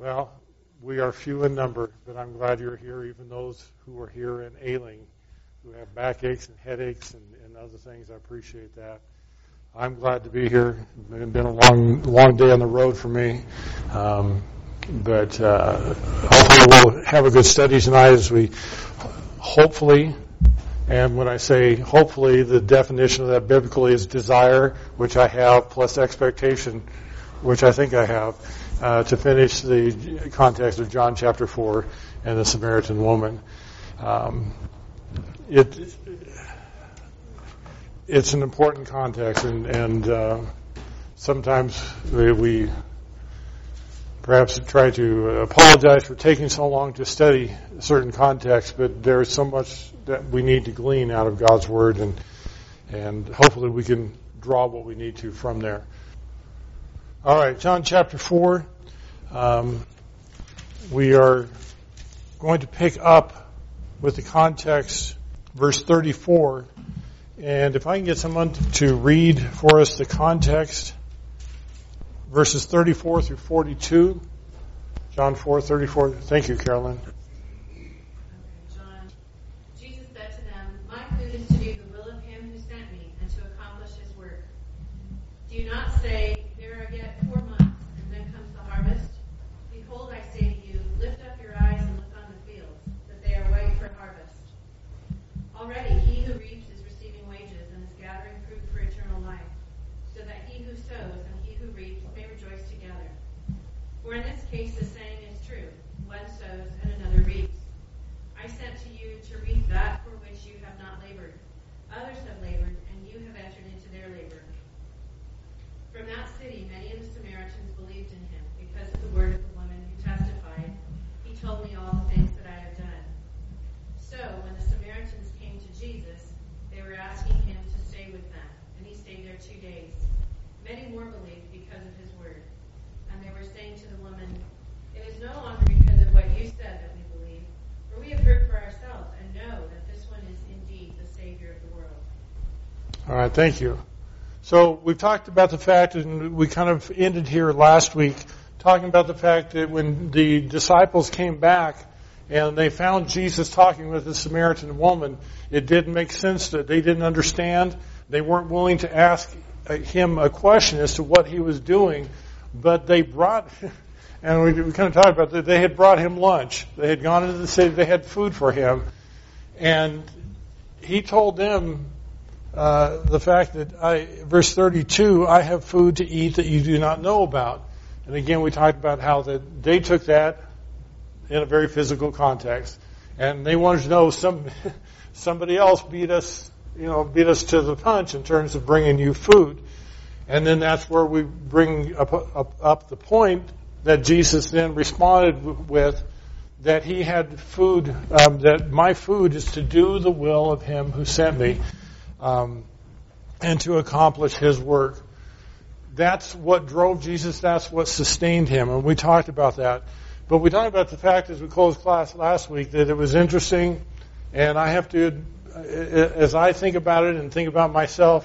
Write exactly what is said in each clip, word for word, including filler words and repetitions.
Well, we are few in number, but I'm glad you're here, even those who are here and ailing, who have backaches and headaches and, and other things. I appreciate that. I'm glad to be here. It's been a long, long day on the road for me. Um, but uh, hopefully we'll have a good study tonight as we hopefully, and when I say hopefully, the definition of that biblically is desire, which I have, plus expectation, which I think I have, uh, to finish the context of John chapter four and the Samaritan woman. Um, it it's an important context, and, and uh, sometimes we, we perhaps try to apologize for taking so long to study a certain context, but there's so much that we need to glean out of God's Word, and and hopefully we can draw what we need to from there. All right, John chapter four. Um, we are going to pick up with the context, verse thirty-four. And if I can get someone to read for us the context, verses thirty-four through forty-two. John four, thirty-four. Thank you, Carolyn. John, Jesus said to them, "My food is to do the will of him who sent me and to accomplish his work. Do you not say, 'There are yet four months, and then comes the harvest'? Behold, I say to you, lift up your eyes and look on the fields, that they are white for harvest. Already he who reaps is receiving wages and is gathering fruit for eternal life, so that he who sows and he who reaps may rejoice together. For in this case the saying is true, one sows and another reaps. I sent to you to reap that for which you have not labored. Others have labored, and you have entered into their labor." From that city many of the Samaritans believed in him, because of the word of the woman who testified, "He told me all the things that I have done." So when the Samaritans came to Jesus, they were asking him to stay with them, and he stayed there two days. Many more believed because of his word. And they were saying to the woman, "It is no longer because of what you said that we believe, for we have heard for ourselves and know that this one is indeed the Savior of the world." All right, thank you. So we've talked about the fact, and we kind of ended here last week, talking about the fact that when the disciples came back and they found Jesus talking with the Samaritan woman, it didn't make sense to, they didn't understand. They weren't willing to ask him a question as to what he was doing, but they brought, and we, we kind of talked about that, they had brought him lunch. They had gone into the city, they had food for him, and he told them uh, the fact that, I, verse thirty-two, "I have food to eat that you do not know about." And again, we talked about how that they took that in a very physical context, and they wanted to know some somebody else beat us, you know, beat us to the punch in terms of bringing you food. And then that's where we bring up, up, up the point that Jesus then responded with, that he had food, um, that my food is to do the will of him who sent me, um, and to accomplish his work. That's what drove Jesus. That's what sustained him. And we talked about that. But we talked about the fact as we closed class last week that it was interesting, and I have to, as I think about it and think about myself,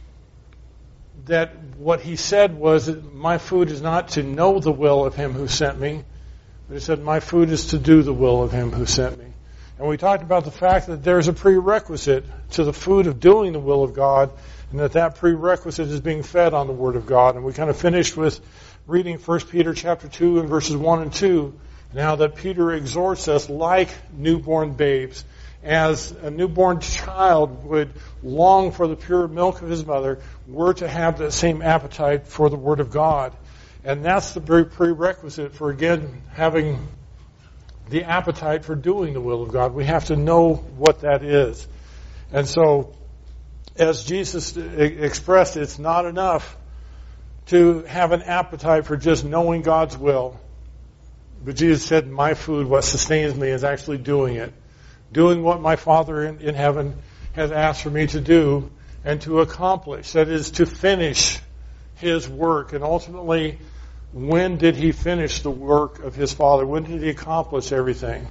that what he said was that my food is not to know the will of him who sent me, but he said my food is to do the will of him who sent me. And we talked about the fact that there's a prerequisite to the food of doing the will of God, and that that prerequisite is being fed on the Word of God. And we kind of finished with reading First Peter chapter two and verses one and two, now that Peter exhorts us like newborn babes, as a newborn child would long for the pure milk of his mother, we're to have that same appetite for the Word of God. And that's the very prerequisite for, again, having the appetite for doing the will of God. We have to know what that is. And so, as Jesus expressed, it's not enough to have an appetite for just knowing God's will. But Jesus said, my food, what sustains me, is actually doing it. Doing what my Father in, in heaven has asked for me to do and to accomplish. That is, to finish his work. And ultimately, when did he finish the work of his Father? When did he accomplish everything?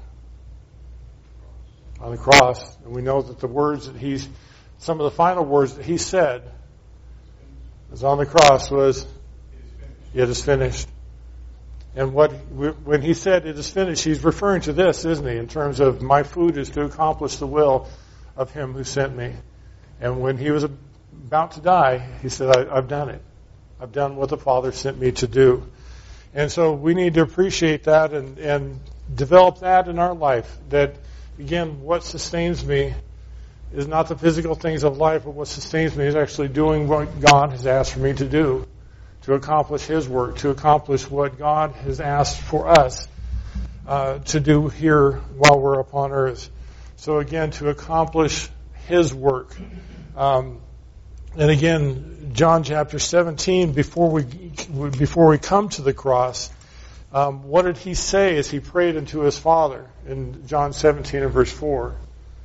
On the cross. And we know that the words that he's, some of the final words that he said was on the cross was, "It is finished." And what when he said it is finished, he's referring to this, isn't he? In terms of my food is to accomplish the will of him who sent me. And when he was about to die, he said, I, I've done it. I've done what the Father sent me to do. And so we need to appreciate that and, and develop that in our life. That, again, what sustains me is not the physical things of life, but what sustains me is actually doing what God has asked for me to do, to accomplish His work, to accomplish what God has asked for us uh, to do here while we're upon earth. So again, to accomplish His work. Um, and again, John chapter seventeen, before we before we come to the cross, um, what did He say as He prayed unto His Father in John seventeen and verse four?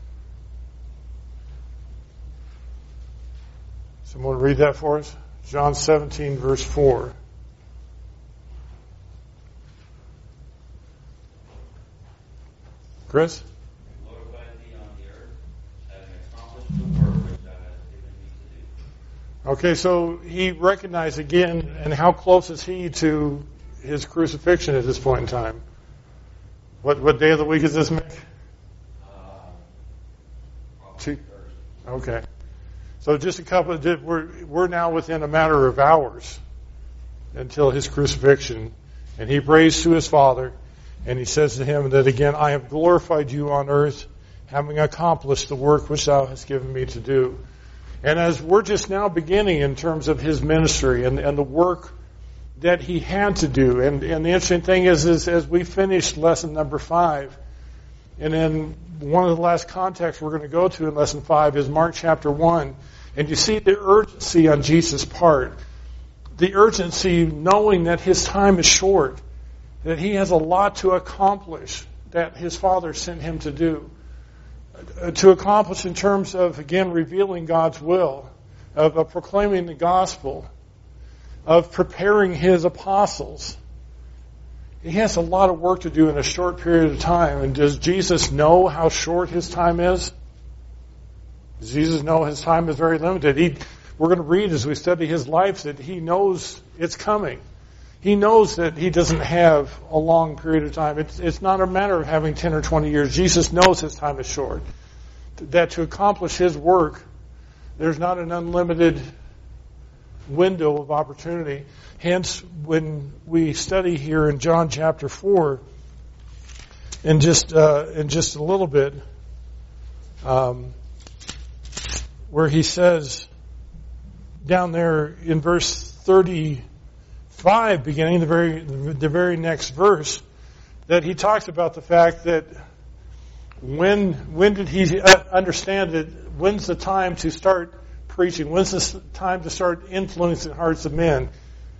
Someone read that for us? John seventeen, verse four. Chris? Glorify thee on the earth, having accomplished the work which thou hast given me to do. Okay, so he recognized again, and how close is he to his crucifixion at this point in time? What what day of the week is this, Mick? Uh, Two. Thursday. Okay. So just a couple of, we're, we're now within a matter of hours until his crucifixion. And he prays to his Father, and he says to him that again, I have glorified you on earth, having accomplished the work which thou hast given me to do. And as we're just now beginning in terms of his ministry and, and the work that he had to do, and, and the interesting thing is, is as we finished lesson number five, and then one of the last contexts we're going to go to in lesson five is Mark chapter one. And you see the urgency on Jesus' part. The urgency knowing that his time is short. That he has a lot to accomplish that his Father sent him to do. Uh, to accomplish in terms of, again, revealing God's will. Of, of proclaiming the gospel. Of preparing his apostles. He has a lot of work to do in a short period of time. And does Jesus know how short his time is? Does Jesus know his time is very limited? He, we're going to read as we study his life that he knows it's coming. He knows that he doesn't have a long period of time. It's, it's not a matter of having ten or twenty years. Jesus knows his time is short. That to accomplish his work, there's not an unlimited window of opportunity. Hence, when we study here in John chapter four, in just uh, in just a little bit, um, where he says down there in verse thirty-five, beginning the very the very next verse, that he talks about the fact that when when did he understand it? When's the time to start preaching? When's the time to start influencing the hearts of men?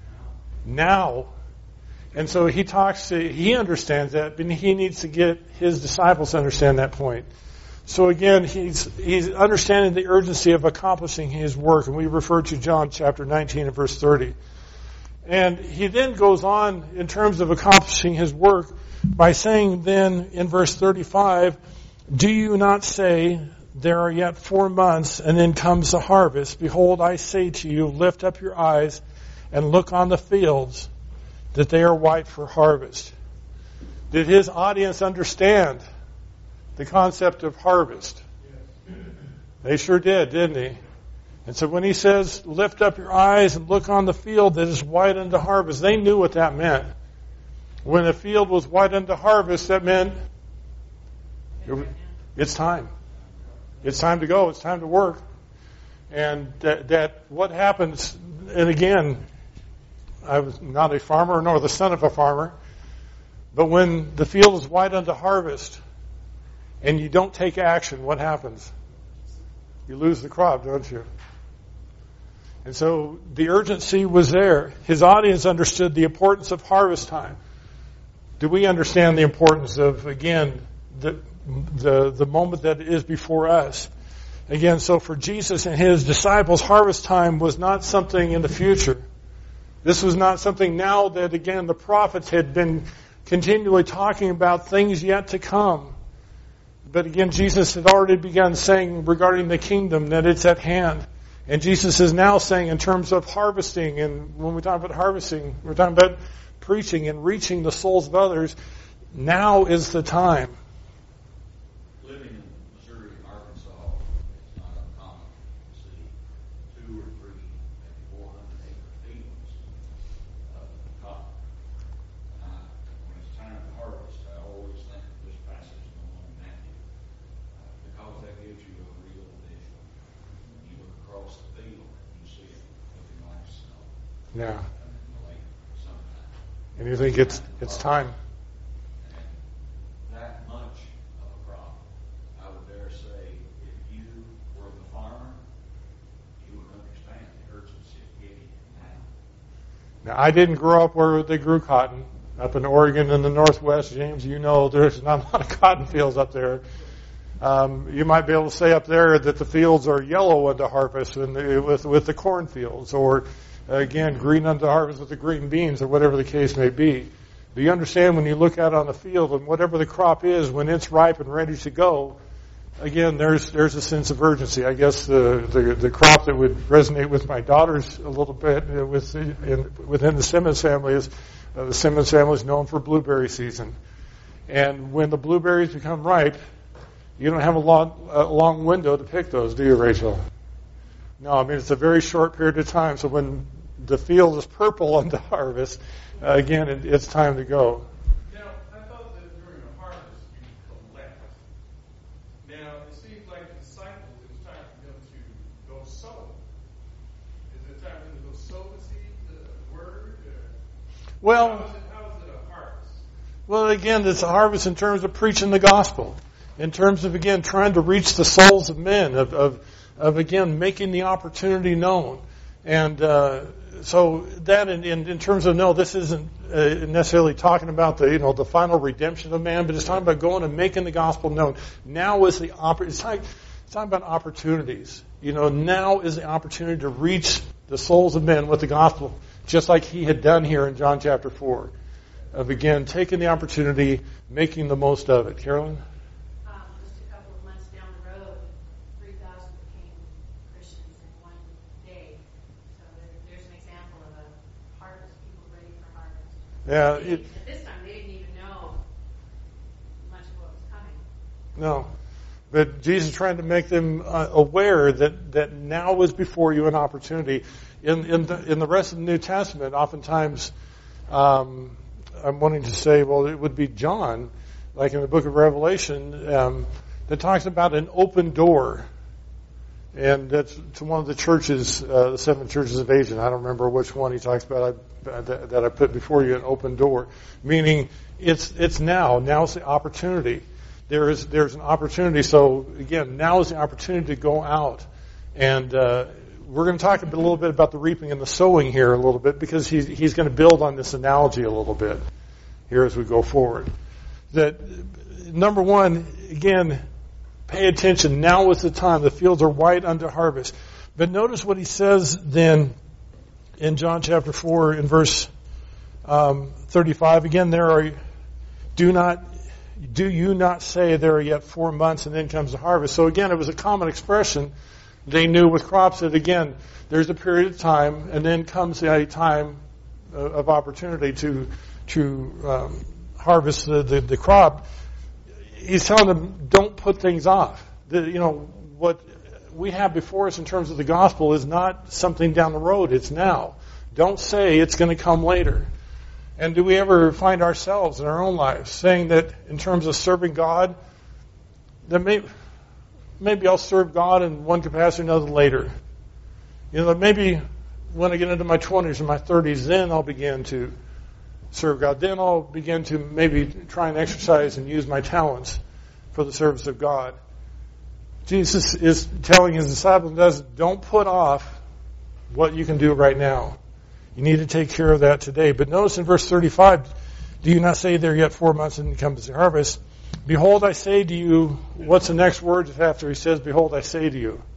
Now. And so he talks to, he understands that, but he needs to get his disciples to understand that point. So again, he's he's understanding the urgency of accomplishing his work, and we refer to John chapter nineteen and verse thirty. And he then goes on in terms of accomplishing his work by saying then in verse thirty-five, do you not say, there are yet four months, and then comes the harvest? Behold, I say to you, lift up your eyes and look on the fields, that they are white for harvest. Did his audience understand the concept of harvest? They sure did, didn't he? And so when he says, lift up your eyes and look on the field that is white unto harvest, they knew what that meant. When a field was white unto harvest, that meant it's time. It's time to go. It's time to work. And that, that what happens, and again, I was not a farmer nor the son of a farmer, but when the field is white unto harvest and you don't take action, what happens? You lose the crop, don't you? And so the urgency was there. His audience understood the importance of harvest time. Do we understand the importance of, again, the the the moment that is before us? Again, so for Jesus and his disciples, harvest time was not something in the future. This was not something now that, again, the prophets had been continually talking about things yet to come. But again, Jesus had already begun saying regarding the kingdom that it's at hand. And Jesus is now saying in terms of harvesting, and when we talk about harvesting, we're talking about preaching and reaching the souls of others, now is the time. Living in Missouri and Arkansas, it's not uncommon to see two or three, maybe four hundred acre fields of cotton. And I, when it's time to harvest, I always think of this passage in the one in Matthew, uh, because that gives you a real visual. When you look across the field, you see it looking like snow. Yeah. In the late summertime. And you think it's it's time. That much of a crop, I would dare say, if you were the farmer, you would understand the urgency of getting it now. Now, I didn't grow up where they grew cotton. Up in Oregon in the Northwest, James, you know there's not a lot of cotton fields up there. Um, you might be able to say up there that the fields are yellow unto harvest and the, with with the cornfields, or again green unto harvest with the green beans, or whatever the case may be. Do you understand when you look out on the field and whatever the crop is, when it's ripe and ready to go, again, there's there's a sense of urgency. I guess the the, the crop that would resonate with my daughters a little bit uh, with the, in, within the Simmons family is uh, the Simmons family is known for blueberry season, and when the blueberries become ripe, you don't have a long a long window to pick those, do you, Rachel? No, I mean it's a very short period of time. So when the field is purple unto harvest, uh, again, it, it's time to go. Now, I thought that during a harvest you collect. Now, it seems like the disciples, it was time for them to go sow. Is it time for them to go sow the seed, the word? Or Well, how is it, how is it a harvest? well, again, it's a harvest in terms of preaching the gospel, in terms of again trying to reach the souls of men, of of, of again making the opportunity known, and. Uh, So that, in, in, in terms of no, this isn't uh, necessarily talking about the you know the final redemption of man, but it's talking about going and making the gospel known. Now is the oppor- it's talking, it's talking about opportunities. You know, now is the opportunity to reach the souls of men with the gospel, just like he had done here in John chapter four. Of again taking the opportunity, making the most of it. Carolyn. Um, just a couple of months down the road, three thousand became Christians in one day. So there, there's an example of a harvest, people ready for harvest. Yeah. They, It, at this time, they didn't even know much of what was coming. No. But Jesus is trying to make them uh, aware that, that now is before you an opportunity. In in the, in the rest of the New Testament, oftentimes um, I'm wanting to say, well, it would be John, like in the book of Revelation, um, that talks about an open door. And that's to one of the churches, uh, the seven churches of Asia. I don't remember which one he talks about I, that, that I put before you, an open door. Meaning it's it's now. Now's the opportunity. There is there's an opportunity. So again, now is the opportunity to go out, and uh, we're going to talk a, bit, a little bit about the reaping and the sowing here a little bit, because he's he's going to build on this analogy a little bit here as we go forward. That number one, again, pay attention. Now is the time. The fields are white unto harvest. But notice what he says then in John chapter four in verse um, thirty-five. Again, there are do not. Do you not say there are yet four months and then comes the harvest? So again, it was a common expression they knew with crops that again, there's a period of time and then comes a time of opportunity to to um, harvest the, the, the crop. He's telling them, don't put things off. The, you know, what we have before us in terms of the gospel is not something down the road. It's now. Don't say it's going to come later. And do we ever find ourselves in our own lives saying that in terms of serving God, that maybe, maybe I'll serve God in one capacity or another later. You know, that maybe when I get into my twenties or my thirties, then I'll begin to serve God. Then I'll begin to maybe try and exercise and use my talents for the service of God. Jesus is telling his disciples, don't put off what you can do right now. You need to take care of that today. But notice in verse thirty-five, do you not say there yet four months and comes the harvest? Behold, I say to you, what's the next word after he says, behold, I say to you?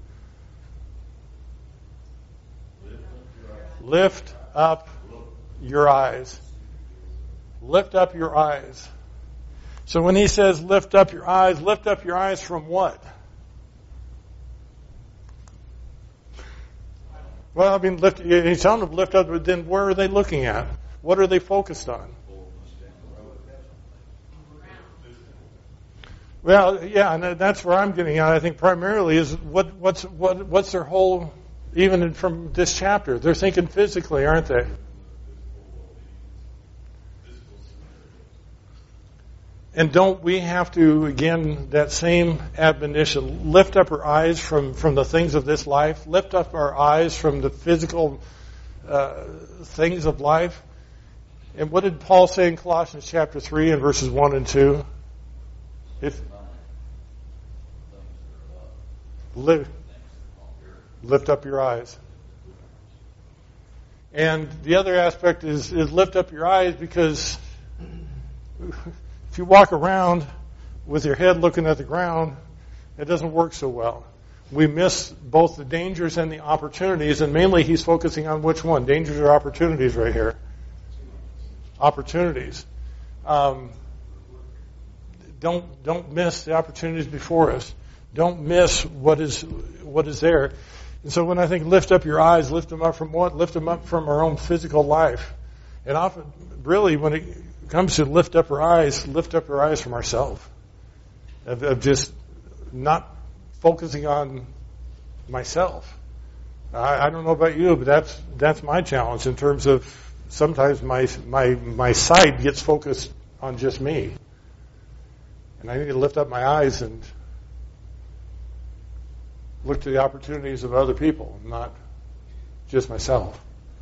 Lift up your eyes. Lift up your eyes. So when he says lift up your eyes, lift up your eyes from what? Well, I mean, lift, he's telling them to lift up, but then where are they looking at? What are they focused on? Well, yeah, and that's where I'm getting at. I think primarily is what, what's what, what's their whole, even in, from this chapter, they're thinking physically, aren't they? And don't we have to, again, that same admonition, lift up our eyes from, from the things of this life, lift up our eyes from the physical uh, things of life. And what did Paul say in Colossians chapter three and verses one and two? If lift, lift up your eyes. And the other aspect is, is lift up your eyes, because if you walk around with your head looking at the ground, it doesn't work so well. We miss both the dangers and the opportunities, and mainly he's focusing on which one? Dangers or opportunities right here? Opportunities. Um, don't don't miss the opportunities before us. Don't miss what is what is there. And so when I think lift up your eyes, lift them up from what? Lift them up from our own physical life. And often, really, when it comes to lift up our eyes, lift up our eyes from ourselves. Of, of just not focusing on myself. I, I don't know about you, but that's that's my challenge in terms of sometimes my my my sight gets focused on just me. And I need to lift up my eyes and look to the opportunities of other people, not just myself.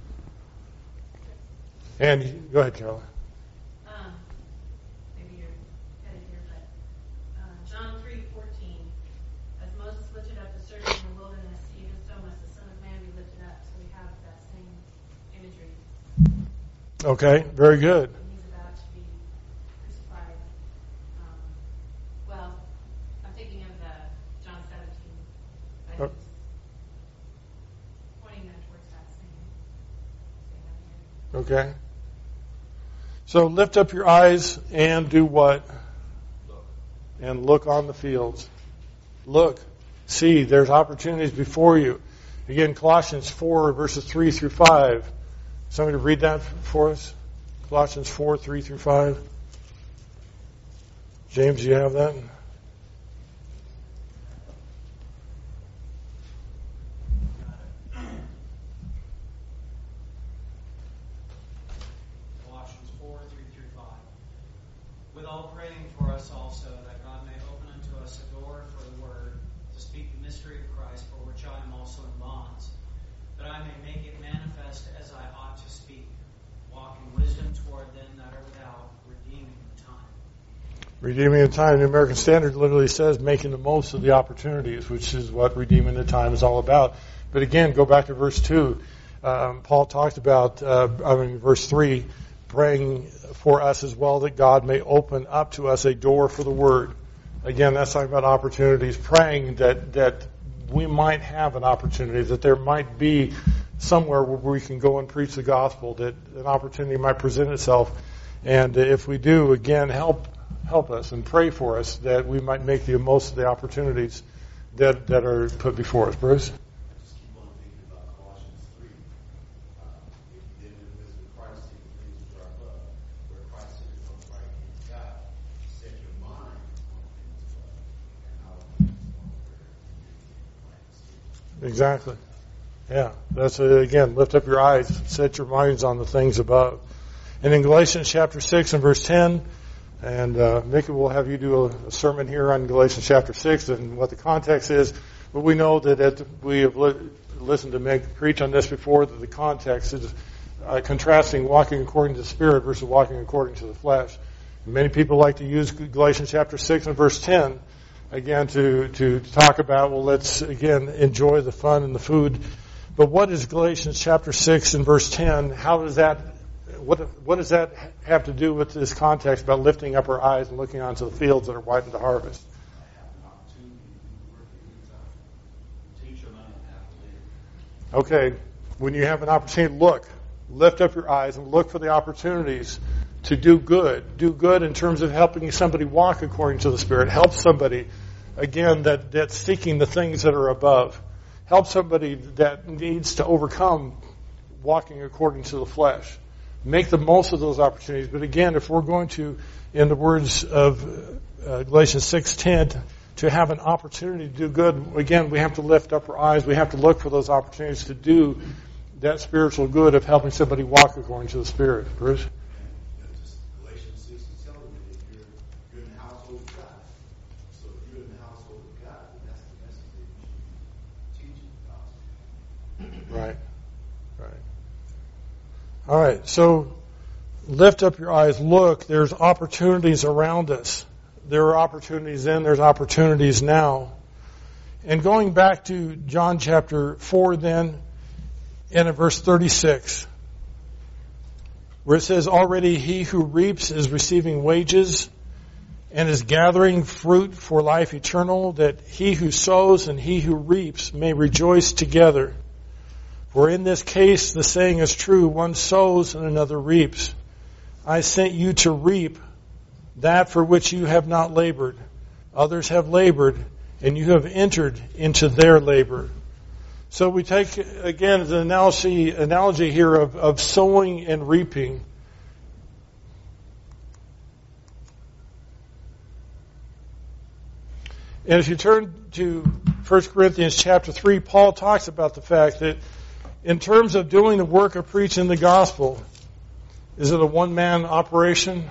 And go ahead, Carolyn. Um, maybe you're headed here, but uh, John three fourteen, as Moses lifted up the serpent in the wilderness, even so must the Son of Man be lifted up. So we have that same imagery. Okay, very good. When he's about to be crucified. Um, well, I'm thinking of the John seventeen. But Oh. he's pointing them towards that same, same idea. Okay. So lift up your eyes and do what? Look. And look on the fields. Look. See, there's opportunities before you. Again, Colossians four, verses three through five. Somebody read that for us? Colossians four, three through five. James, do you have that? Colossians four, three through five. With all praying for us also, that God may open unto us a door for the word, to speak the mystery of Christ, for which I am also in bonds, that I may make it manifest as I ought to speak, walk in wisdom toward them that are without, redeeming the time. Redeeming the time. The American Standard literally says making the most of the opportunities, which is what redeeming the time is all about. But again, go back to verse two. Um, Paul talked about, uh, I mean, verse three, praying for us as well that God may open up to us a door for the word. Again, that's talking about opportunities, praying that, that we might have an opportunity, that there might be somewhere where we can go and preach the gospel, that an opportunity might present itself. And if we do, again, help help us and pray for us that we might make the most of the opportunities that, that are put before us. Bruce? Just keep on thinking about Colossians three. Uh, if you live in the wisdom of Christ, seek the things which are above, where Christ sitteth on the right hand of God. Set your mind on the things above, and not on the things on the earth. Exactly. Yeah, that's uh, again, lift up your eyes, set your minds on the things above. And in Galatians chapter six and verse ten, and uh, Mickey will have you do a, a sermon here on Galatians chapter six and what the context is. But we know that at, we have li- listened to Mick preach on this before, that the context is uh, contrasting walking according to the Spirit versus walking according to the flesh. And many people like to use Galatians chapter six and verse ten again to, to talk about, well, let's again enjoy the fun and the food. But what is Galatians chapter six and verse ten? How does that, what, what does that have to do with this context about lifting up our eyes and looking onto the fields that are whitened to harvest? I have an opportunity to work in the time. Teach them and have to live. Okay, when you have an opportunity, look, lift up your eyes and look for the opportunities to do good. Do good in terms of helping somebody walk according to the Spirit. Help somebody, again, that, that's seeking the things that are above. Help somebody that needs to overcome walking according to the flesh. make the most of those opportunities. But again, if we're going to, in the words of uh, Galatians six ten, to have an opportunity to do good, again, we have to lift up our eyes. We have to look for those opportunities to do that spiritual good of helping somebody walk according to the Spirit. Bruce? Galatians six is telling you that you're, you're in the household of God. So if you're in the household of God, then that's the message that you should be teaching the gospel. Right. Right. All right. So lift up your eyes. Look, there's opportunities around us. There are opportunities then, there's opportunities now. And going back to John chapter four then, and in verse thirty-six, where it says, already he who reaps is receiving wages and is gathering fruit for life eternal, that he who sows and he who reaps may rejoice together. For in this case the saying is true, one sows and another reaps. I sent you to reap that for which you have not labored. Others have labored, and you have entered into their labor. So we take, again, the analogy, analogy here of, of sowing and reaping. And if you turn to First Corinthians chapter three, Paul talks about the fact that in terms of doing the work of preaching the gospel, is it a one-man operation?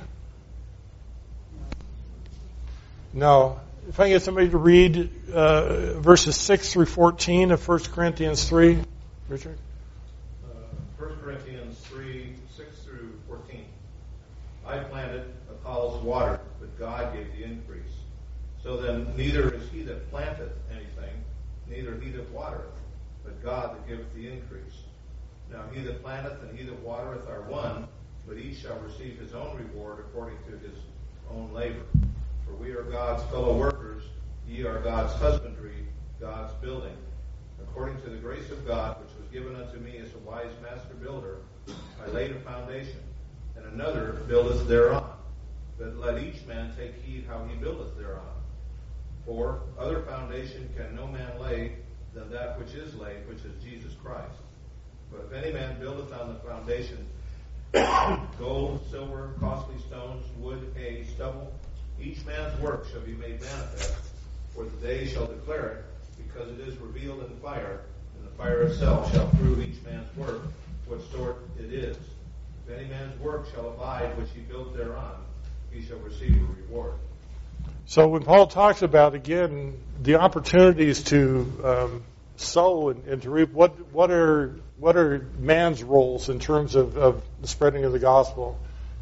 No. If I can get somebody to read uh, verses six through fourteen of First Corinthians three. Richard? Uh, First Corinthians three, six through fourteen. I planted, Apollos watered, but God gave the increase. So then neither is he that planteth anything, neither he that watereth, but God that giveth the increase. Now he that planteth and he that watereth are one, but each shall receive his own reward according to his own labor. For we are God's fellow workers, ye are God's husbandry, God's building. According to the grace of God, which was given unto me as a wise master builder, I laid a foundation, and another buildeth thereon. But let each man take heed how he buildeth thereon. For other foundation can no man lay than that which is laid, which is Jesus Christ. But if any man buildeth on the foundation gold, silver, costly stones, wood, hay, stubble, each man's work shall be made manifest, for the day shall declare it, because it is revealed in fire, and the fire itself shall prove each man's work, what sort it is. If any man's work shall abide which he built thereon, he shall receive a reward. So when Paul talks about, again, the opportunities to um, sow and, and to reap, what what are what are man's roles in terms of, of the spreading of the gospel?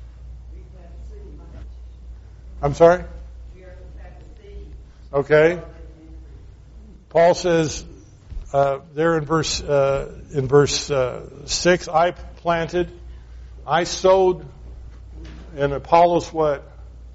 I'm sorry? Okay. Paul says uh, there in verse uh, in verse uh, six, I planted, I sowed, and Apollos what?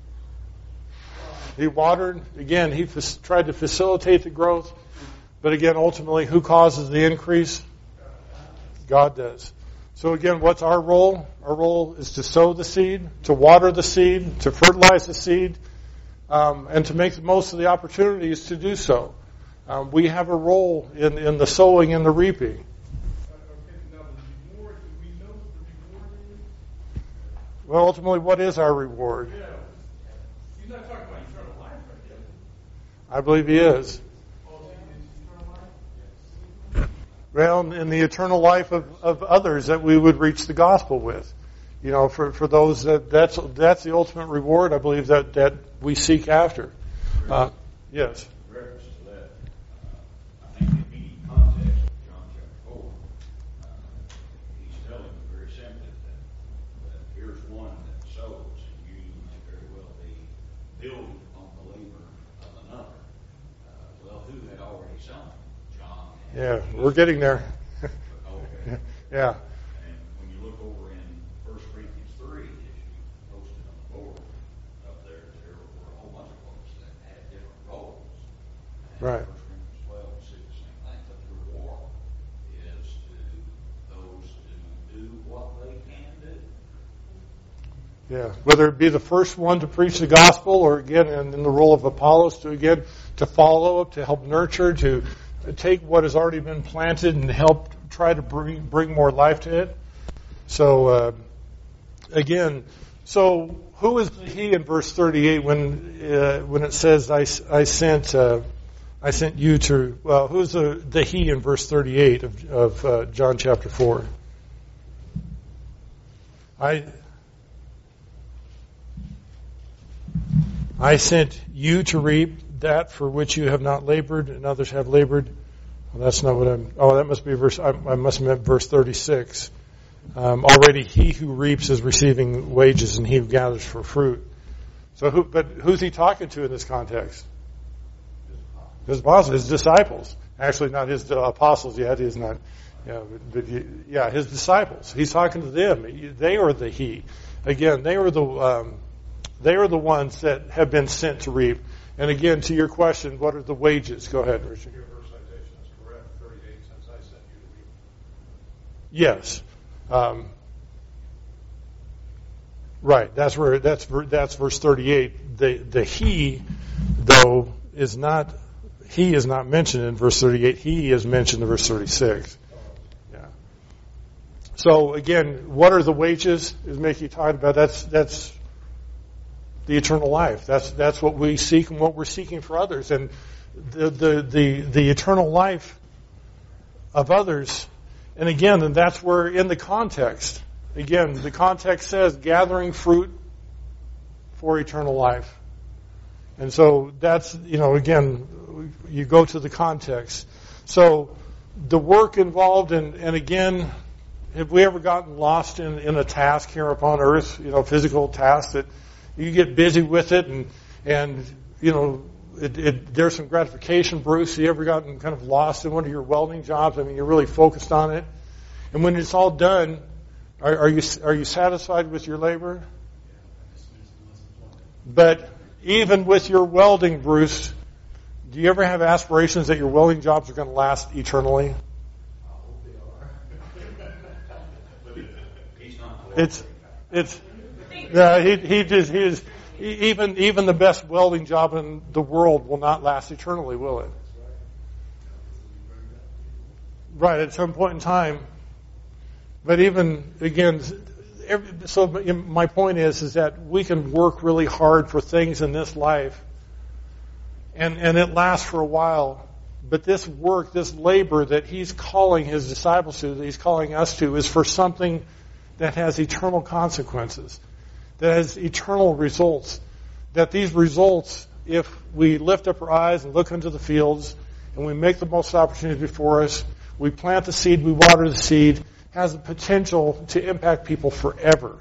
He watered. Again, he f- tried to facilitate the growth. But again, ultimately, who causes the increase? God does. So again, what's our role? Our role is to sow the seed, to water the seed, to fertilize the seed, um, and to make the most of the opportunities to do so. Um, we have a role in, in the sowing and the reaping. Well, ultimately, what is our reward? Yeah. He's not talking about eternal life right there. I believe he is. Oh, is eternal life? Well, in the eternal life of, of others that we would reach the gospel with. You know, for, for those that that's that's the ultimate reward, I believe, that, that we seek after. Uh, yes. In reference to that, uh, I think the immediate context of John chapter four, uh, he's telling you very simply that, that here's one that sows, and you may very well be building on the labor of another. Uh, well, who had already sown? John. Yeah, we're getting there. Okay. Yeah. And when you look over in First Corinthians three, as you posted on the board up there, there were a whole bunch of folks that had different roles. And Right. First Corinthians twelve, we see the same thing. But the reward is to those who do what they can do. Yeah, whether it be the first one to preach the gospel, or again, in, in the role of Apollos, to again to follow up, to help nurture, to take what has already been planted and help try to bring bring more life to it. So, uh, again, so who is the he in verse thirty-eight when uh, when it says I, I sent uh, I sent you to, well, who's the, the he in verse thirty-eight of, of uh, John chapter four? I I sent you to reap that for which you have not labored and others have labored. Well, that's not what I'm, oh, that must be verse, I, I must have meant verse thirty-six. Um, already he who reaps is receiving wages and he who gathers for fruit. So who, but who's he talking to in this context? His apostles, his disciples. Actually, not his apostles yet. He's not, you know, but, but yeah, his disciples. He's talking to them. They are the he. Again, they are the um, they are the ones that have been sent to reap. And again, to your question, what are the wages? Go ahead, Richard. Your verse citation is correct. Thirty-eight, since I sent you to reap. Yes. Um, right. That's where that's that's verse thirty-eight. The the he, though, is not. He is not mentioned in verse thirty-eight. He is mentioned in verse thirty-six. Yeah. So again, what are the wages? Is Mickey talking about? That's that's the eternal life. That's that's what we seek and what we're seeking for others. And the the the, the eternal life of others. And again, and that's where in the context. Again, the context says gathering fruit for eternal life. And so that's, you know, again, you go to the context. So the work involved in, and again, have we ever gotten lost in, in a task here upon earth, you know, physical task that you get busy with it and, and you know, it, it, there's some gratification, Bruce. Have you ever gotten kind of lost in one of your welding jobs? I mean, you're really focused on it. And when it's all done, are, are you are you satisfied with your labor? But even with your welding, Bruce, do you ever have aspirations that your welding jobs are going to last eternally? I hope they are. But he's not. It's, it's, yeah, he, he just, he is, even, even the best welding job in the world will not last eternally, will it? Right, at some point in time. But even, again, every, so my point is, is that we can work really hard for things in this life, and, and it lasts for a while. But this work, this labor that he's calling his disciples to, that he's calling us to, is for something that has eternal consequences, that has eternal results. That these results, if we lift up our eyes and look into the fields, and we make the most opportunities before us, we plant the seed, we water the seed, has the potential to impact people forever.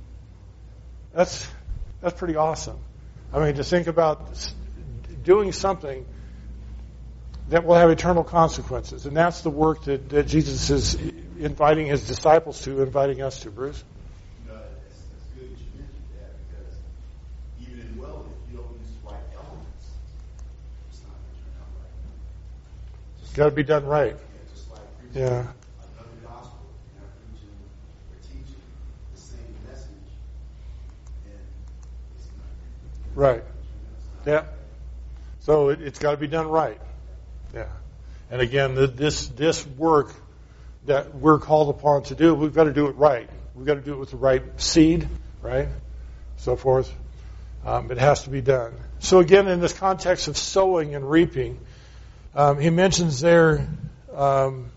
That's that's pretty awesome. I mean, to think about doing something that will have eternal consequences. And that's the work that, that Jesus is inviting his disciples to, inviting us to, Bruce. You know, it's, it's good that you mentioned that, because even in welding, if you don't use the right elements, it's not going to turn out right. It's got to be done right. Yeah, just like preaching Yeah. another gospel, you know, preaching or teaching the same message, and it's not going to Right. turn out. Yeah. So it, it's got to be done right. Yeah. And again, the, this this work that we're called upon to do, we've got to do it right. We've got to do it with the right seed, right? So forth. Um, it has to be done. So again, in this context of sowing and reaping, um, he mentions there um,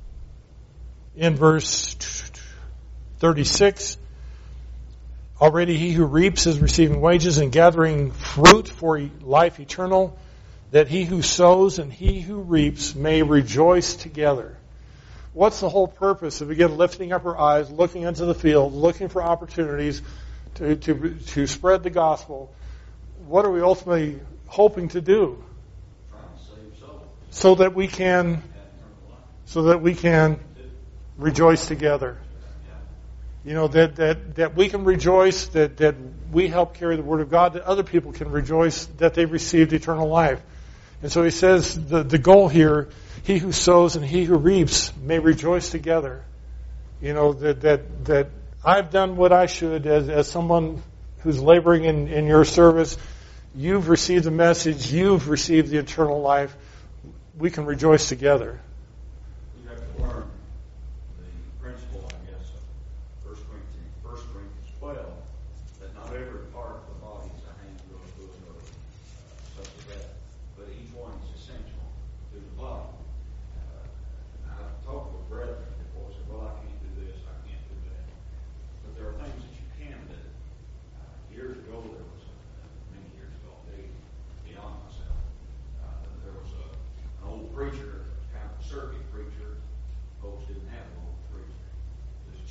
in verse thirty-six, already he who reaps is receiving wages and gathering fruit for life eternal, that he who sows and he who reaps may rejoice together. What's the whole purpose of, again, lifting up our eyes, looking into the field, looking for opportunities to, to, to spread the gospel? What are we ultimately hoping to do? Trying to save souls. So that we can, And eternal life. so that we can rejoice together. You know, that, that, that we can rejoice, that, that we help carry the Word of God, that other people can rejoice that they've received eternal life. And so he says the, the goal here, he who sows and he who reaps may rejoice together. You know, that, that, that I've done what I should as, as someone who's laboring in, in your service. You've received the message. You've received the eternal life. We can rejoice together. You have to learn the principle, I guess, of First Corinthians, First Corinthians twelve,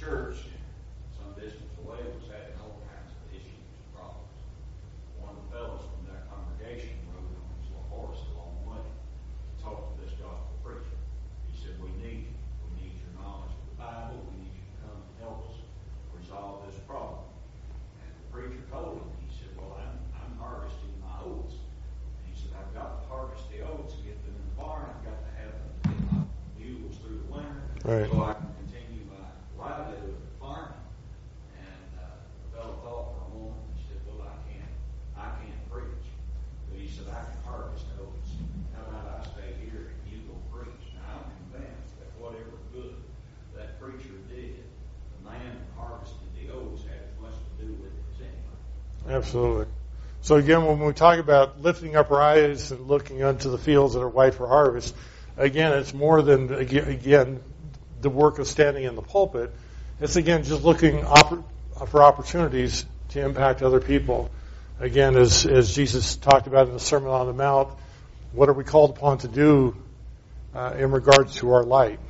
church, some distance away, was having all kinds of issues and problems. One of the fellows from that congregation rode on his little horse a long way to talk to this gospel preacher. He said, we need you. We need your knowledge of the Bible. We need you to come and help us resolve this problem. And the preacher told him, he said, well, I'm, I'm harvesting my oats. And he said, I've got to harvest the oats and get them in the barn. I've got to have them to get my mules through the winter Right. so I can continue my livelihood of farming. And uh, the fellow thought for a moment and said, well, I can't, I can't preach. But he said, I can harvest oats. How about I stay here and you go preach? Now, I'm convinced that whatever good that preacher did, the man who harvested the oats had as much to do with it as anybody. Absolutely. So again, when we talk about lifting up our eyes and looking unto the fields that are white for harvest, again, it's more than, again, the work of standing in the pulpit. It's, again, just looking oppor- for opportunities to impact other people. Again, as, as Jesus talked about in the Sermon on the Mount, what are we called upon to do uh, in regards to our light?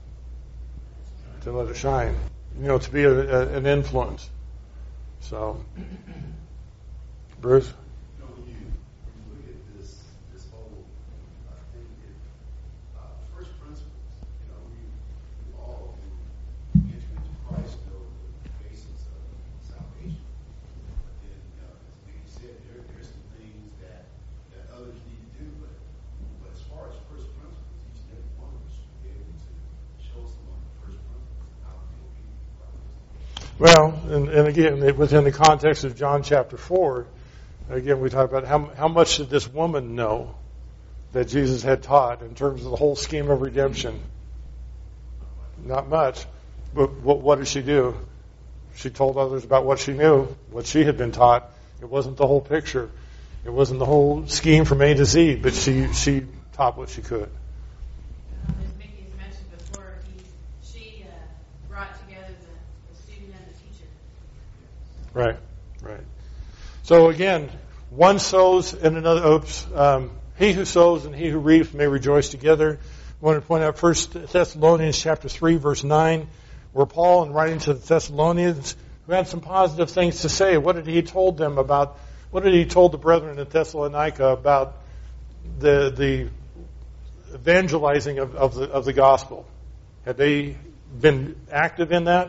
To let it shine. You know, to be a, a, an influence. So, Bruce? You know, when you, when you look at this, this whole uh, thing here, uh, first principles, you know, we, we all who enter into Christ know the basis of salvation. But then, you know, as Mickey said, there, there's some things that, that others need to do, but, but as far as first principles, each and every one of us should be able to show someone the first principles of how to deal with people. Well, and, and again, within the context of John chapter four, again, we talk about how, how much did this woman know that Jesus had taught in terms of the whole scheme of redemption? Not much. But what, what did she do? She told others about what she knew, what she had been taught. It wasn't the whole picture. It wasn't the whole scheme from A to Z, but she, she taught what she could. Um, as Mickey's mentioned before, he, she uh, brought together the, the student and the teacher. Right, right. So again, one sows and another, oops, um, he who sows and he who reaps may rejoice together. I want to point out First Thessalonians chapter three, verse nine, where Paul, in writing to the Thessalonians, who had some positive things to say, what did he told them about, what did he told the brethren at Thessalonica about the the evangelizing of, of the of the gospel? Had they been active in that?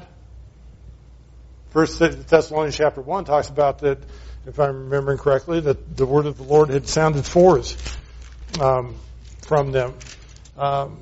First Thessalonians chapter one talks about that, if I'm remembering correctly, that the word of the Lord had sounded forth um, from them. Um,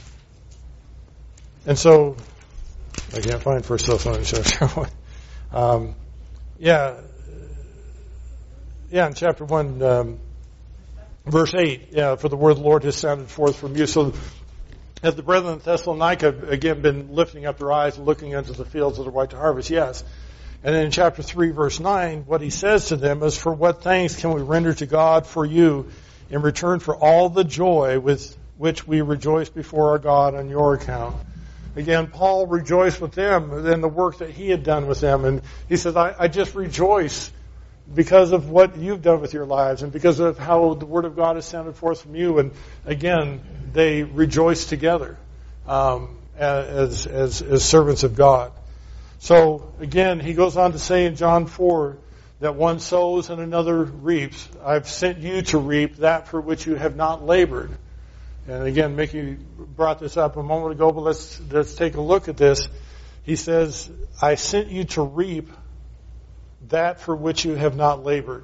and so, I can't find First Thessalonians chapter one. Um, yeah, yeah, in chapter one, um, verse eight, yeah, for the word of the Lord has sounded forth from you. So, have the brethren of Thessalonica again been lifting up their eyes and looking into the fields that are white to harvest? Yes. And then in chapter three, verse nine, what he says to them is, for what thanks can we render to God for you in return for all the joy with which we rejoice before our God on your account? Again, Paul rejoiced with them in the work that he had done with them. And he says, I, I just rejoice because of what you've done with your lives and because of how the word of God has sounded forth from you. And again, they rejoice together um, as, as, as servants of God. So again, he goes on to say in John four that one sows and another reaps. I've sent you to reap that for which you have not labored. And again, Mickey brought this up a moment ago, but let's let's take a look at this. He says, I sent you to reap that for which you have not labored.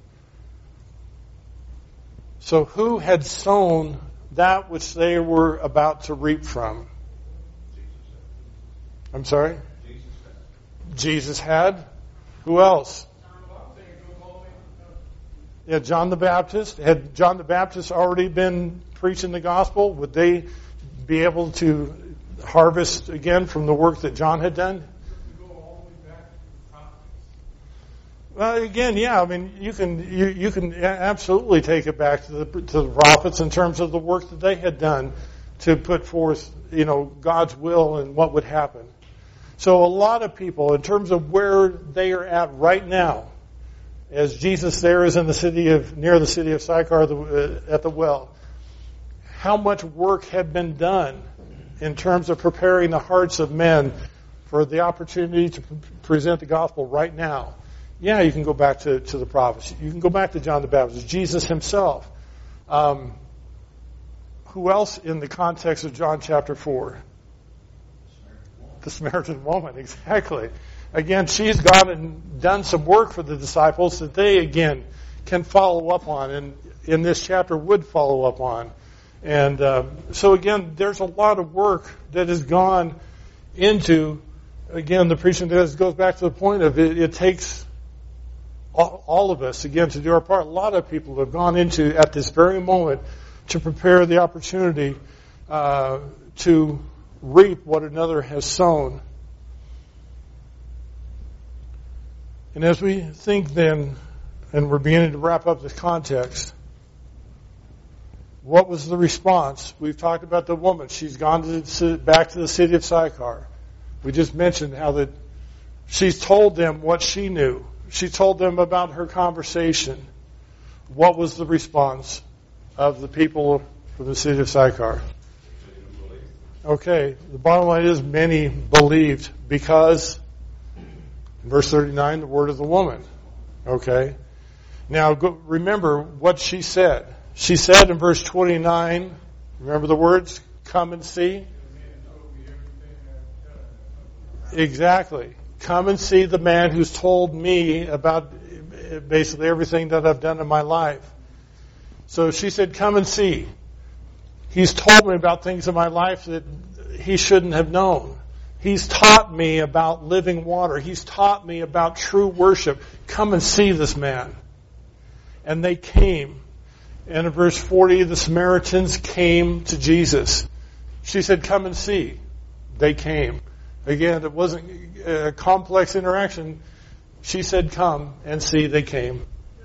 So who had sown that which they were about to reap from? I'm sorry? Jesus had. Who else? Yeah, John the Baptist. Had John the Baptist already been preaching the gospel? Would they be able to harvest again from the work that John had done? Well, again, yeah. I mean, you can you, you can absolutely take it back to the to the prophets in terms of the work that they had done to put forth, you know, God's will and what would happen. So a lot of people, in terms of where they are at right now, as Jesus there is in the city of near the city of Sychar the, uh, at the well, how much work had been done in terms of preparing the hearts of men for the opportunity to p- present the gospel right now, yeah, you can go back to, to the prophets. You can go back to John the Baptist, Jesus himself. Um, who else in the context of John chapter four? The Samaritan woman, exactly. Again, she's gone and done some work for the disciples that they, again, can follow up on, and in this chapter would follow up on. And um, so, again, there's a lot of work that has gone into, again, the preaching. This goes back to the point of it, it takes all, all of us, again, to do our part. A lot of people have gone into, at this very moment, to prepare the opportunity uh, to reap what another has sown. And as we think then, and we're beginning to wrap up this context, what was the response? We've talked about the woman. She's gone to the, back to the city of Sychar. We just mentioned how that she's told them what she knew. She told them about her conversation. What was the response of the people from the city of Sychar? Okay, the bottom line is many believed because, in verse thirty-nine, the word of the woman. Okay. Now, go, remember what she said. She said in verse twenty-nine, remember the words? Come and see. Exactly. Come and see the man who's told me about basically everything that I've done in my life. So she said, come and see. He's told me about things in my life that he shouldn't have known. He's taught me about living water. He's taught me about true worship. Come and see this man. And they came. And in verse forty, the Samaritans came to Jesus. She said, come and see. They came. Again, it wasn't a complex interaction. She said, come and see. They came.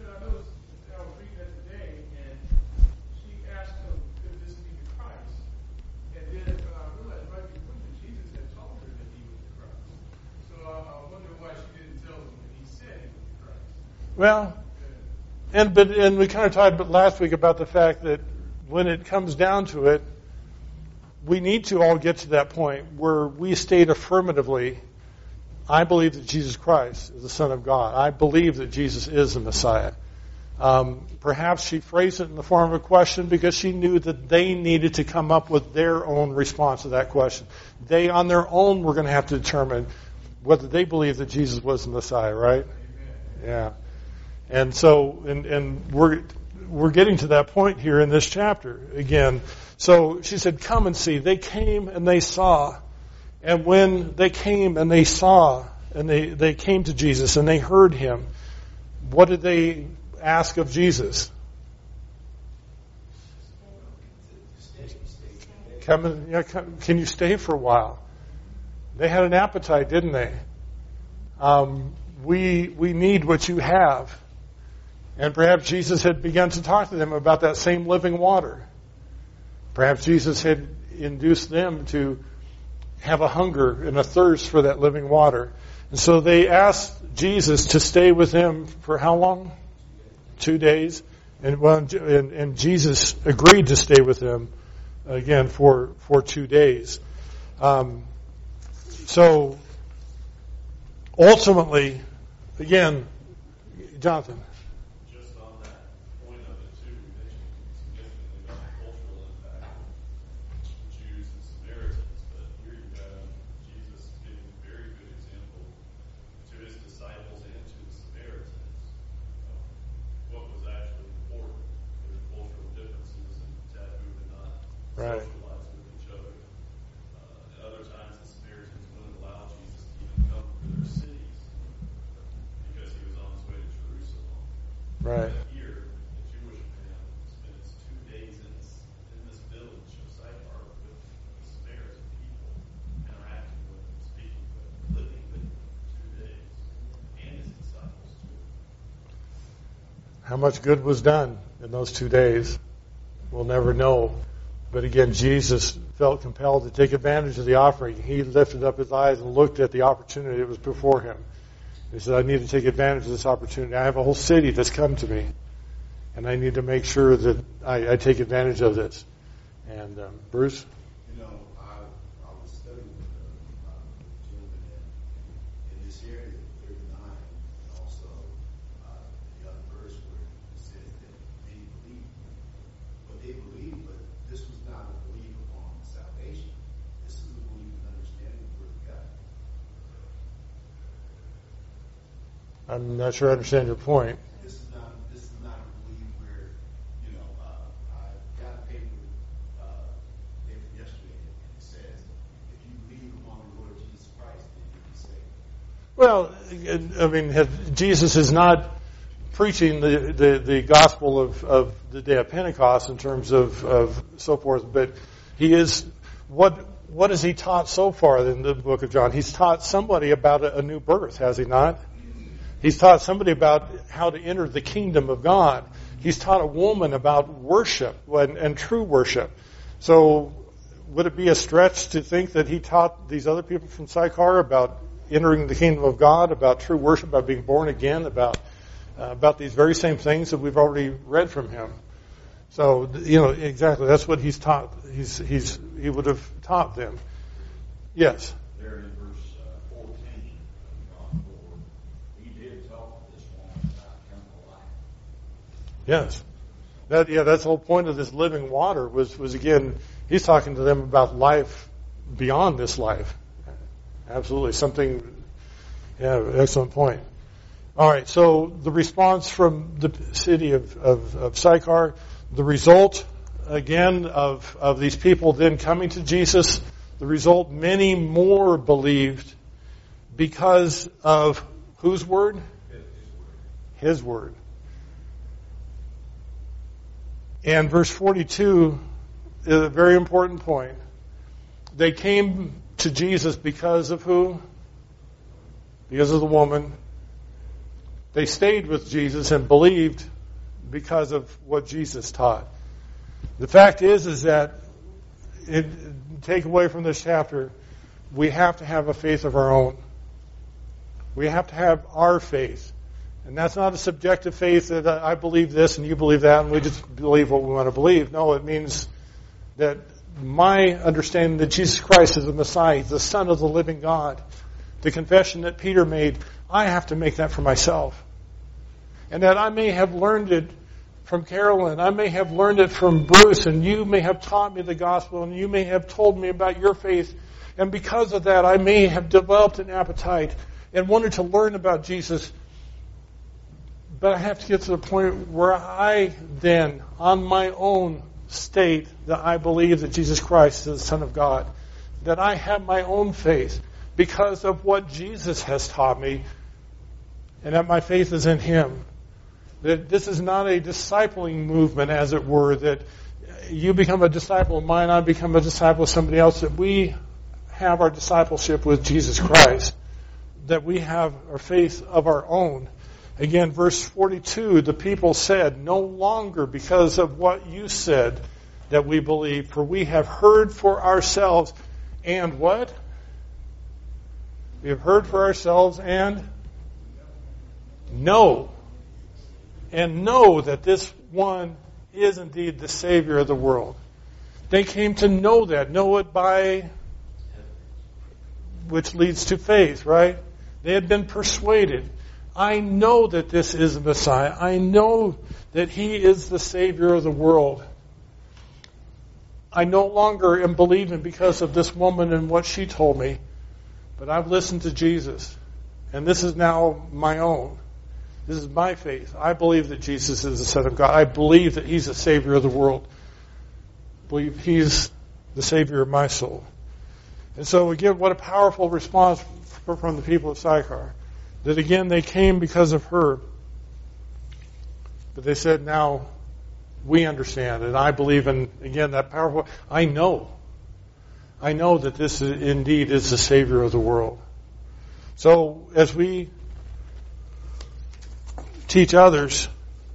Well, and but and we kind of talked about last week about the fact that when it comes down to it, we need to all get to that point where we state affirmatively, I believe that Jesus Christ is the Son of God. I believe that Jesus is the Messiah. Um, perhaps she phrased it in the form of a question because she knew that they needed to come up with their own response to that question. They, on their own, were going to have to determine whether they believed that Jesus was the Messiah, right? Yeah. And so, and, and we're we're getting to that point here in this chapter again. So she said, come and see. They came and they saw. And when they came and they saw, and they, they came to Jesus and they heard him, what did they ask of Jesus? Come and, yeah, come, can you stay for a while? They had an appetite, didn't they? Um, we we need what you have. And perhaps Jesus had begun to talk to them about that same living water. Perhaps Jesus had induced them to have a hunger and a thirst for that living water. And so they asked Jesus to stay with them for how long? Two days. And, well, and, and Jesus agreed to stay with them, again, for, for two days. Um, so, ultimately, again, Jonathan. Right. Socialize with each other. Uh, at other times, the Samaritans wouldn't allow Jesus to even come to their cities because he was on his way to Jerusalem. Right. That year, a Jewish man spends two days in this, in this village of Sychar with the Samaritan people, interacting with them, speaking with them, living with them for two days, and his disciples too. How much good was done in those two days? We'll never know. But again, Jesus felt compelled to take advantage of the offering. He lifted up his eyes and looked at the opportunity that was before him. He said, I need to take advantage of this opportunity. I have a whole city that's come to me. And I need to make sure that I, I take advantage of this. And um, Bruce? You know, I, I was studying with uh, a gentleman this here in thirty-nine, and also uh, the other verse where it says that they believe. But they believe, but this was not a belief upon salvation. This is a belief in understanding the Word of God. I'm not sure I understand your point. This is not this is not a belief where, you know, uh, I got a paper uh, yesterday and it says, if you believe upon the Lord Jesus Christ, then you be saved. Well, I mean, have, Jesus is not preaching the, the, the gospel of, of the day of Pentecost in terms of, of so forth, but he is, what what has he taught so far in the book of John? He's taught somebody about a, a new birth, has he not? He's taught somebody about how to enter the kingdom of God. He's taught a woman about worship and, and true worship. So would it be a stretch to think that he taught these other people from Sychar about entering the kingdom of God, about true worship, about being born again, about uh, about these very same things that we've already read from him? So, you know, exactly, that's what he's taught. He's he's he would have taught them. Yes. There in verse uh, fourteen of John four, he did talk to this woman about eternal life. Yes. That, yeah, that's the whole point of this living water was, was again, he's talking to them about life beyond this life. Absolutely. Something, yeah, excellent point. All right, so the response from the city of, of, of Sychar, the result, again, of, of these people then coming to Jesus, the result, many more believed because of whose word? His word. And verse forty-two is a very important point. They came to Jesus because of who? Because of the woman. They stayed with Jesus and believed because of what Jesus taught. The fact is, is that, it, take away from this chapter, we have to have a faith of our own. We have to have our faith. And that's not a subjective faith that I believe this and you believe that and we just believe what we want to believe. No, it means that my understanding that Jesus Christ is the Messiah, the Son of the living God, the confession that Peter made, I have to make that for myself. And that I may have learned it from Carolyn, I may have learned it from Bruce, and you may have taught me the gospel, and you may have told me about your faith. And because of that, I may have developed an appetite and wanted to learn about Jesus. But I have to get to the point where I then, on my own, state that I believe that Jesus Christ is the Son of God. That I have my own faith because of what Jesus has taught me, and that my faith is in Him. That this is not a discipling movement, as it were, that you become a disciple of mine, I become a disciple of somebody else, that we have our discipleship with Jesus Christ. That we have our faith of our own. Again, verse forty-two, the people said, no longer because of what you said that we believe, for we have heard for ourselves and what? We have heard for ourselves and know. And know that this one is indeed the Savior of the world. They came to know that. Know it by, which leads to faith, right? They had been persuaded. I know that this is the Messiah. I know that He is the Savior of the world. I no longer am believing because of this woman and what she told me, but I've listened to Jesus, and this is now my own. This is my faith. I believe that Jesus is the Son of God. I believe that He's the Savior of the world. I believe He's the Savior of my soul. And so again, what a powerful response from the people of Sychar. That again, they came because of her. But they said, now we understand. And I believe in, again, that powerful, I know. I know that this is, indeed is the Savior of the world. So as we teach others,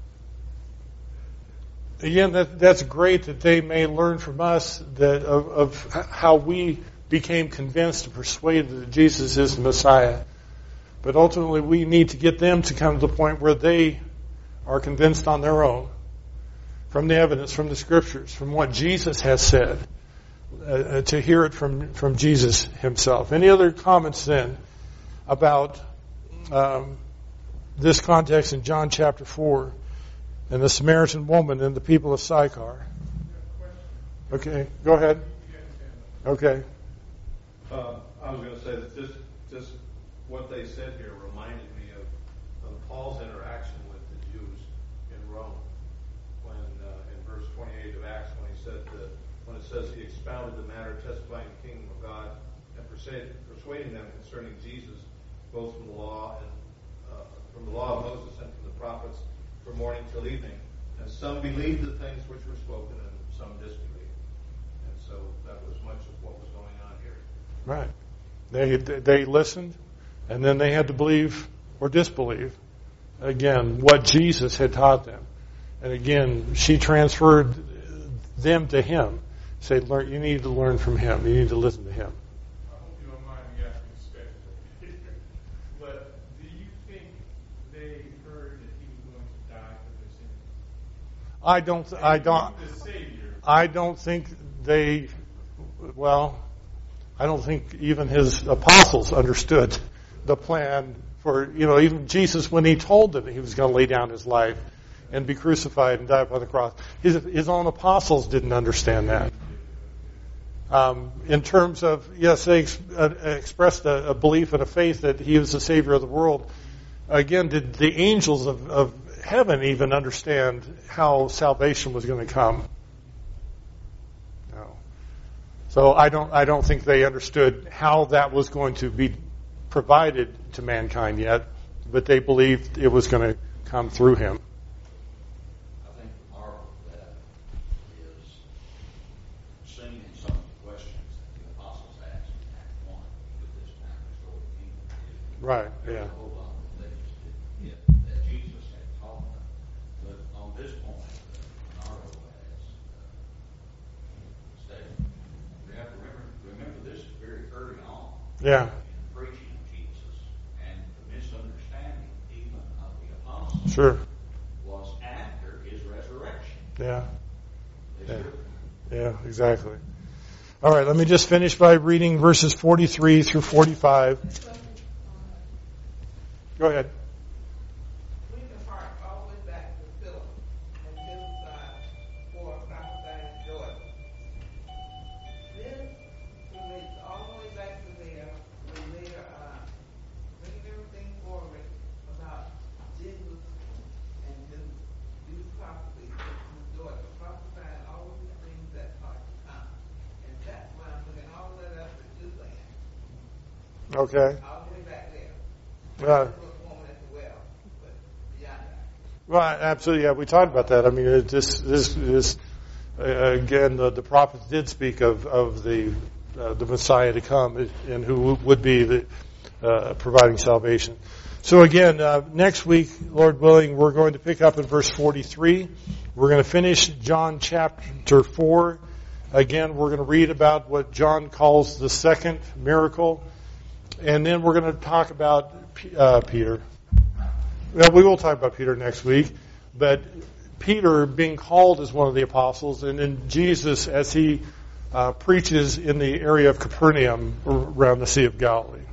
again, that, that's great that they may learn from us that of, of how we became convinced and persuaded that Jesus is the Messiah. But ultimately, we need to get them to come to the point where they are convinced on their own from the evidence, from the Scriptures, from what Jesus has said, uh, to hear it from, from Jesus Himself. Any other comments then about um, this context in John chapter four, and the Samaritan woman and the people of Sychar. Okay, go ahead. Okay. Uh, I was going to say that just, just what they said here reminded me of, of Paul's interaction with the Jews in Rome, when uh, in verse twenty-eight of Acts, when he said that, when it says he expounded the matter, testifying the kingdom of God, and persuaded, persuading them concerning Jesus, both from the law and uh, from the law of Moses and from the prophets, from morning till evening. And some believed the things which were spoken, and some disbelieved. And so that was much of what was going on here. Right. They they listened, and then they had to believe or disbelieve, again, what Jesus had taught them. And again, she transferred them to him. Said, learn, you need to learn from him. You need to listen to him. I hope you don't mind me asking speculative. But do you think they heard that he was going to die for their sins? I don't. I don't. The Savior. I don't think they. Well, I don't think even his apostles understood the plan for, you know, even Jesus, when he told them he was going to lay down his life and be crucified and die upon the cross, his, his own apostles didn't understand that. Um, in terms of, yes, they ex, uh, expressed a, a belief and a faith that he was the Savior of the world. Again, did the angels of, of heaven even understand how salvation was going to come? No. So I don't, I don't think they understood how that was going to be provided to mankind yet, but they believed it was going to come through him. I think the marvel of that is seeing in some of the questions that the apostles asked in Act one with this now restored kingdom. Right, There's yeah. a whole lot of things that, yeah, that Jesus had taught them. But on this point, uh, Bernardo has uh, stated, we have to remember, remember this very early on. Yeah. In preaching of Jesus, and the misunderstanding even of the apostles Sure. was after his resurrection. Yeah. They Yeah. should- Yeah, exactly. All right, let me just finish by reading verses forty-three through forty-five. Go ahead. We can hark all the way back to Philip and his uh, for prophesying Jordan. Then we went all the way back to there when they are uh, bringing everything forward about Jesus and his these prophecies, his daughter, prophesying all of these things that are to come. And that's why I'm looking all that up at this land, Okay. all the way back there. Uh, Well, absolutely. Yeah, we talked about that. I mean, it, this, this is uh, again the, the prophets did speak of of the uh, the Messiah to come and who would be the uh, providing salvation. So again, uh, next week, Lord willing, we're going to pick up in verse forty-three. We're going to finish John chapter four. Again, we're going to read about what John calls the second miracle, and then we're going to talk about uh, Peter. Well, we will talk about Peter next week, but Peter being called as one of the apostles, and then Jesus as he uh, preaches in the area of Capernaum around the Sea of Galilee.